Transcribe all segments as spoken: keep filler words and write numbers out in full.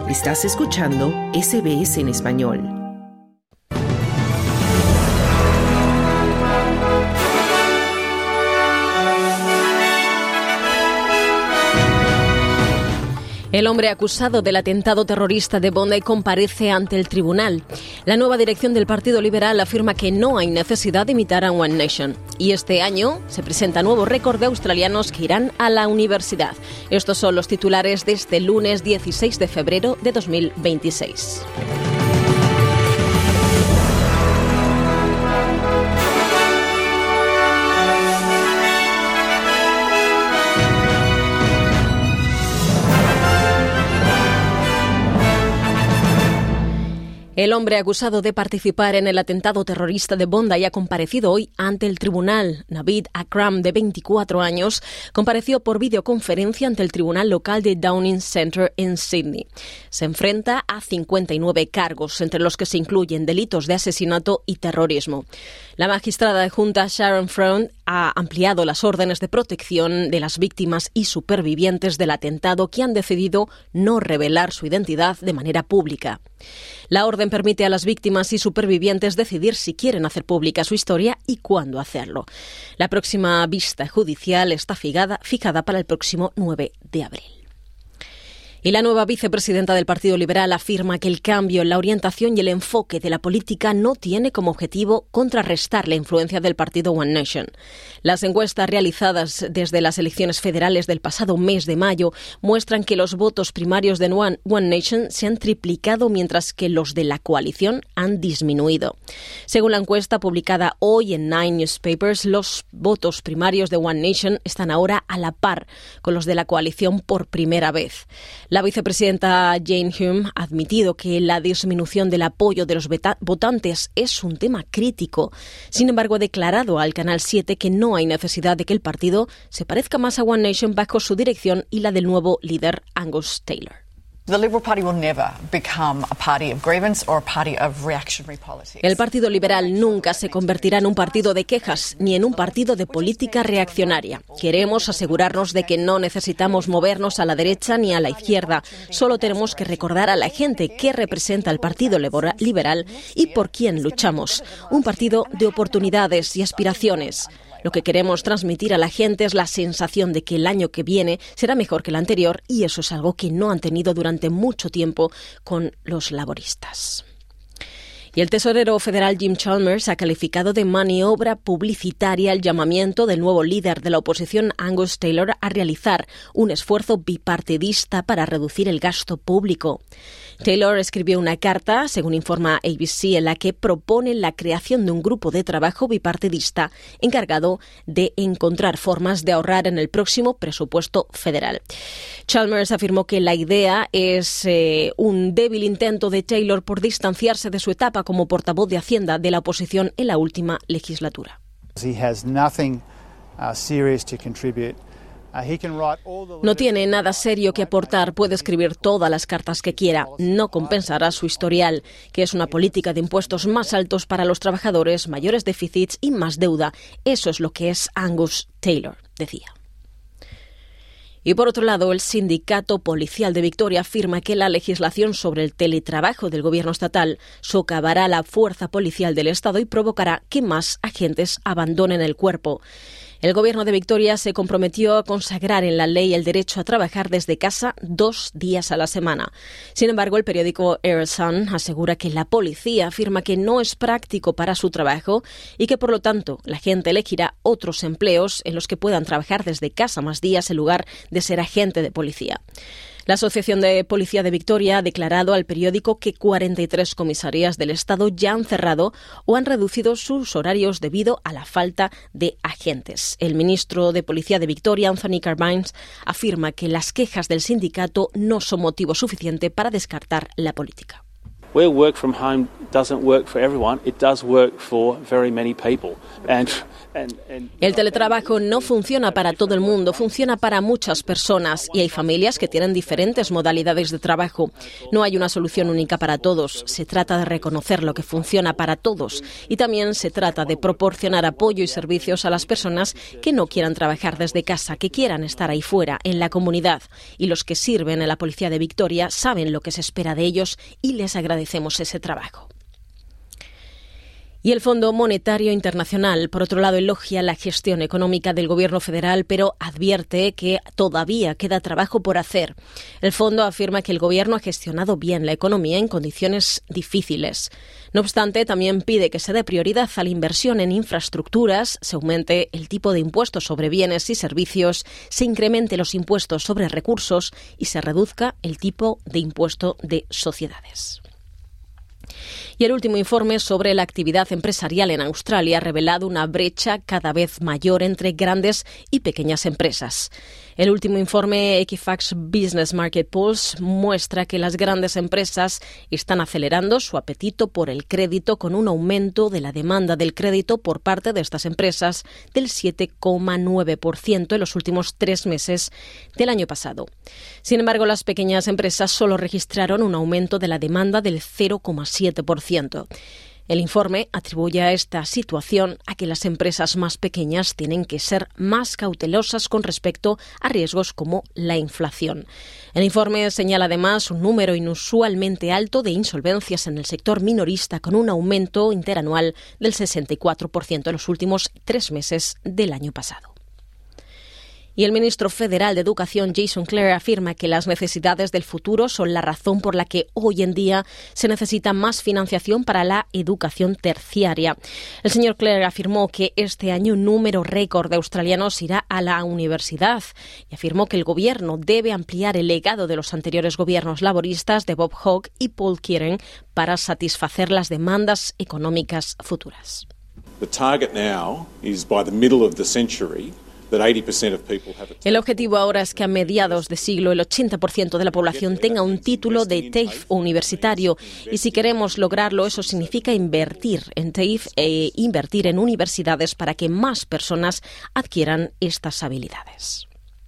Estás escuchando S B S en español. El hombre acusado del atentado terrorista de Bondi comparece ante el tribunal. La nueva dirección del Partido Liberal afirma que no hay necesidad de imitar a One Nation. Y este año se presenta nuevo récord de australianos que irán a la universidad. Estos son los titulares de este lunes dieciséis de febrero de dos mil veintiséis. El hombre acusado de participar en el atentado terrorista de Bondi ha comparecido hoy ante el tribunal. Navid Akram, de veinticuatro años, compareció por videoconferencia ante el tribunal local de Downing Centre en Sydney. Se enfrenta a cincuenta y nueve cargos, entre los que se incluyen delitos de asesinato y terrorismo. La magistrada adjunta Sharon Freund ha ampliado las órdenes de protección de las víctimas y supervivientes del atentado que han decidido no revelar su identidad de manera pública. La orden permite a las víctimas y supervivientes decidir si quieren hacer pública su historia y cuándo hacerlo. La próxima vista judicial está fijada, fijada para el próximo nueve de abril. Y la nueva vicepresidenta del Partido Liberal afirma que el cambio en la orientación y el enfoque de la política no tiene como objetivo contrarrestar la influencia del partido One Nation. Las encuestas realizadas desde las elecciones federales del pasado mes de mayo muestran que los votos primarios de One, One Nation se han triplicado mientras que los de la coalición han disminuido. Según la encuesta publicada hoy en Nine Newspapers, los votos primarios de One Nation están ahora a la par con los de la coalición por primera vez. La vicepresidenta Jane Hume ha admitido que la disminución del apoyo de los votantes es un tema crítico. Sin embargo, ha declarado al Canal siete que no hay necesidad de que el partido se parezca más a One Nation bajo su dirección y la del nuevo líder Angus Taylor. El Partido Liberal nunca se convertirá en un partido de quejas ni en un partido de política reaccionaria. Queremos asegurarnos de que no necesitamos movernos a la derecha ni a la izquierda. Solo tenemos que recordar a la gente qué representa el Partido Liberal y por quién luchamos. Un partido de oportunidades y aspiraciones. Lo que queremos transmitir a la gente es la sensación de que el año que viene será mejor que el anterior, y eso es algo que no han tenido durante mucho tiempo con los laboristas. Y el tesorero federal Jim Chalmers ha calificado de maniobra publicitaria el llamamiento del nuevo líder de la oposición Angus Taylor a realizar un esfuerzo bipartidista para reducir el gasto público. Taylor escribió una carta, según informa A B C, en la que propone la creación de un grupo de trabajo bipartidista encargado de encontrar formas de ahorrar en el próximo presupuesto federal. Chalmers afirmó que la idea es eh, un débil intento de Taylor por distanciarse de su etapa como portavoz de Hacienda de la oposición en la última legislatura. No tiene nada serio que aportar, puede escribir todas las cartas que quiera, no compensará su historial, que es una política de impuestos más altos para los trabajadores, mayores déficits y más deuda. Eso es lo que es Angus Taylor, decía. Y por otro lado, el sindicato policial de Victoria afirma que la legislación sobre el teletrabajo del gobierno estatal socavará la fuerza policial del Estado y provocará que más agentes abandonen el cuerpo. El gobierno de Victoria se comprometió a consagrar en la ley el derecho a trabajar desde casa dos días a la semana. Sin embargo, el periódico Herald Sun asegura que la policía afirma que no es práctico para su trabajo y que, por lo tanto, la gente elegirá otros empleos en los que puedan trabajar desde casa más días en lugar de ser agente de policía. La Asociación de Policía de Victoria ha declarado al periódico que cuarenta y tres comisarías del Estado ya han cerrado o han reducido sus horarios debido a la falta de agentes. El ministro de Policía de Victoria, Anthony Carbines, afirma que las quejas del sindicato no son motivo suficiente para descartar la política. Where work from home doesn't work for everyone, it does work for very many people. And El teletrabajo no funciona para todo el mundo, funciona para muchas personas y hay familias que tienen diferentes modalidades de trabajo. No hay una solución única para todos. Se trata de reconocer lo que funciona para todos y también se trata de proporcionar apoyo y servicios a las personas que no quieran trabajar desde casa, que quieran estar ahí fuera, en la comunidad. Y los que sirven en la Policía de Victoria saben lo que se espera de ellos y les agradecemos ese trabajo. Y el Fondo Monetario Internacional, por otro lado, elogia la gestión económica del Gobierno federal, pero advierte que todavía queda trabajo por hacer. El fondo afirma que el Gobierno ha gestionado bien la economía en condiciones difíciles. No obstante, también pide que se dé prioridad a la inversión en infraestructuras, se aumente el tipo de impuestos sobre bienes y servicios, se incremente los impuestos sobre recursos y se reduzca el tipo de impuesto de sociedades. Y el último informe sobre la actividad empresarial en Australia ha revelado una brecha cada vez mayor entre grandes y pequeñas empresas. El último informe Equifax Business Market Pulse muestra que las grandes empresas están acelerando su apetito por el crédito con un aumento de la demanda del crédito por parte de estas empresas del siete coma nueve por ciento en los últimos tres meses del año pasado. Sin embargo, las pequeñas empresas solo registraron un aumento de la demanda del cero coma siete por ciento. El informe atribuye a esta situación a que las empresas más pequeñas tienen que ser más cautelosas con respecto a riesgos como la inflación. El informe señala además un número inusualmente alto de insolvencias en el sector minorista, con un aumento interanual del sesenta y cuatro por ciento en los últimos tres meses del año pasado. Y el ministro federal de Educación, Jason Clare, afirma que las necesidades del futuro son la razón por la que hoy en día se necesita más financiación para la educación terciaria. El señor Clare afirmó que este año un número récord de australianos irá a la universidad y afirmó que el gobierno debe ampliar el legado de los anteriores gobiernos laboristas de Bob Hawke y Paul Keating para satisfacer las demandas económicas futuras. The target now is by the middle of the century. El objetivo ahora es que a mediados de siglo el ochenta por ciento de la población tenga un título de TAFE universitario y si queremos lograrlo eso significa invertir en TAFE e invertir en universidades para que más personas adquieran estas habilidades.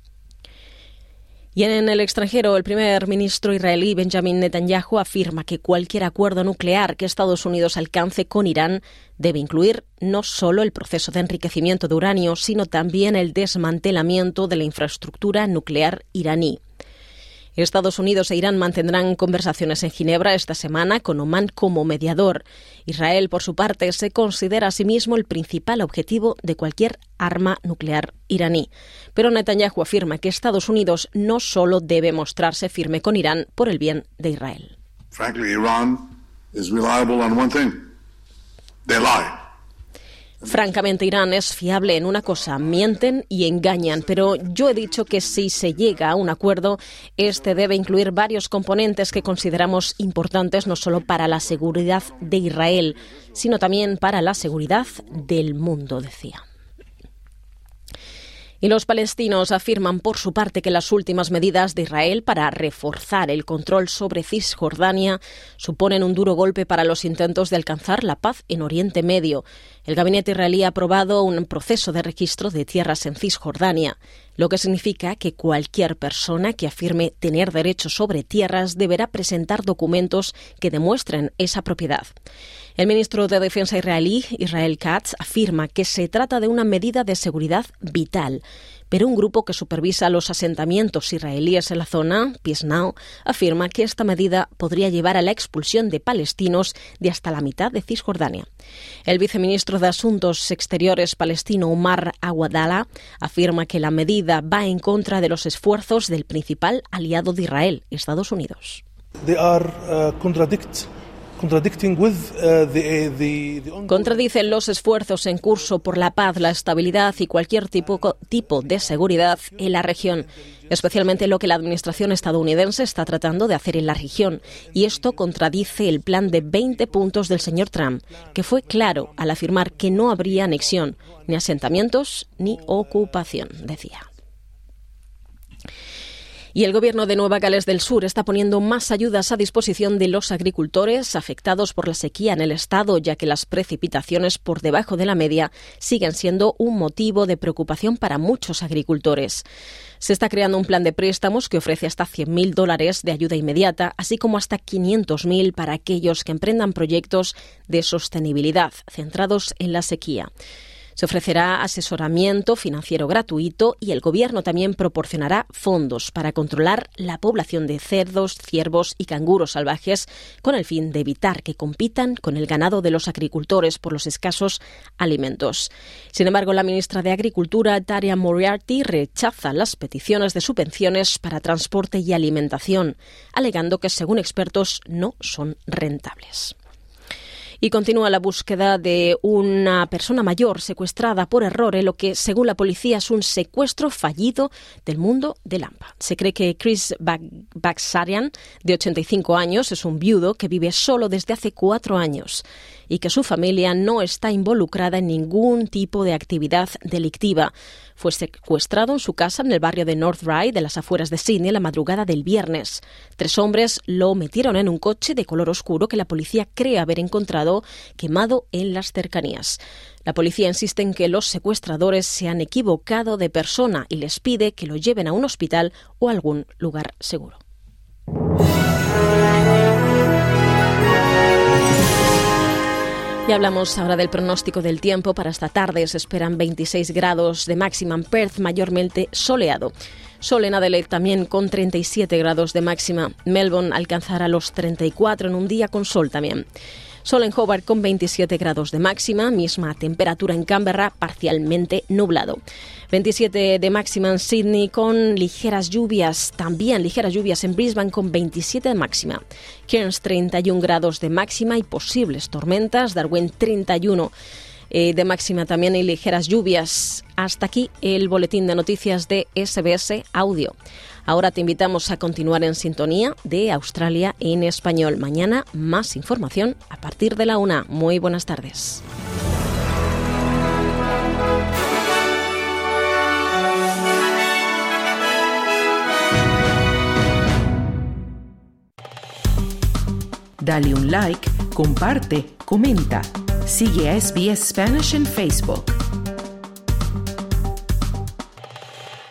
Y en el extranjero, el primer ministro israelí Benjamin Netanyahu afirma que cualquier acuerdo nuclear que Estados Unidos alcance con Irán debe incluir no solo el proceso de enriquecimiento de uranio, sino también el desmantelamiento de la infraestructura nuclear iraní. Estados Unidos e Irán mantendrán conversaciones en Ginebra esta semana con Omán como mediador. Israel, por su parte, se considera a sí mismo el principal objetivo de cualquier arma nuclear iraní. Pero Netanyahu afirma que Estados Unidos no solo debe mostrarse firme con Irán por el bien de Israel. Frankly, Iran is reliable on one thing. They lie. Francamente, Irán es fiable en una cosa, mienten y engañan, pero yo he dicho que si se llega a un acuerdo, este debe incluir varios componentes que consideramos importantes no solo para la seguridad de Israel, sino también para la seguridad del mundo, decía. Y los palestinos afirman por su parte que las últimas medidas de Israel para reforzar el control sobre Cisjordania suponen un duro golpe para los intentos de alcanzar la paz en Oriente Medio. El gabinete israelí ha aprobado un proceso de registro de tierras en Cisjordania, lo que significa que cualquier persona que afirme tener derecho sobre tierras deberá presentar documentos que demuestren esa propiedad. El ministro de Defensa israelí, Israel Katz, afirma que se trata de una medida de seguridad vital, pero un grupo que supervisa los asentamientos israelíes en la zona, Peace Now, afirma que esta medida podría llevar a la expulsión de palestinos de hasta la mitad de Cisjordania. El viceministro de Asuntos Exteriores palestino, Omar Awadallah, afirma que la medida va en contra de los esfuerzos del principal aliado de Israel, Estados Unidos. They are, uh, contradict. Contradicen los esfuerzos en curso por la paz, la estabilidad y cualquier tipo, tipo de seguridad en la región, especialmente lo que la administración estadounidense está tratando de hacer en la región. Y esto contradice el plan de veinte puntos del señor Trump, que fue claro al afirmar que no habría anexión, ni asentamientos, ni ocupación, decía. Y el gobierno de Nueva Gales del Sur está poniendo más ayudas a disposición de los agricultores afectados por la sequía en el estado, ya que las precipitaciones por debajo de la media siguen siendo un motivo de preocupación para muchos agricultores. Se está creando un plan de préstamos que ofrece hasta cien mil dólares de ayuda inmediata, así como hasta quinientos mil para aquellos que emprendan proyectos de sostenibilidad centrados en la sequía. Se ofrecerá asesoramiento financiero gratuito y el gobierno también proporcionará fondos para controlar la población de cerdos, ciervos y canguros salvajes con el fin de evitar que compitan con el ganado de los agricultores por los escasos alimentos. Sin embargo, la ministra de Agricultura, Daria Moriarty, rechaza las peticiones de subvenciones para transporte y alimentación, alegando que, según expertos, no son rentables. Y continúa la búsqueda de una persona mayor secuestrada por error en lo que, según la policía, es un secuestro fallido del mundo del hampa. Se cree que Chris Bagsarian, de ochenta y cinco años, es un viudo que vive solo desde hace cuatro años y que su familia no está involucrada en ningún tipo de actividad delictiva. Fue secuestrado en su casa en el barrio de North Ryde, de las afueras de Sydney, la madrugada del viernes. Tres hombres lo metieron en un coche de color oscuro que la policía cree haber encontrado quemado en las cercanías. La policía insiste en que los secuestradores se han equivocado de persona y les pide que lo lleven a un hospital o a algún lugar seguro. Y hablamos ahora del pronóstico del tiempo. Para esta tarde se esperan veintiséis grados de máxima en Perth, mayormente soleado. Sol en Adelaide también con treinta y siete grados de máxima. Melbourne alcanzará los treinta y cuatro en un día con sol también. Sol en Hobart con veintisiete grados de máxima, misma temperatura en Canberra, parcialmente nublado. veintisiete de máxima en Sydney con ligeras lluvias, también ligeras lluvias en Brisbane con veintisiete de máxima. Cairns treinta y un grados de máxima y posibles tormentas, Darwin treinta y uno eh, de máxima también y ligeras lluvias. Hasta aquí el boletín de noticias de S B S Audio. Ahora te invitamos a continuar en sintonía de Australia en español. Mañana más información a partir de la una. Muy buenas tardes. Dale un like, comparte, comenta. Sigue a S B S Spanish en Facebook.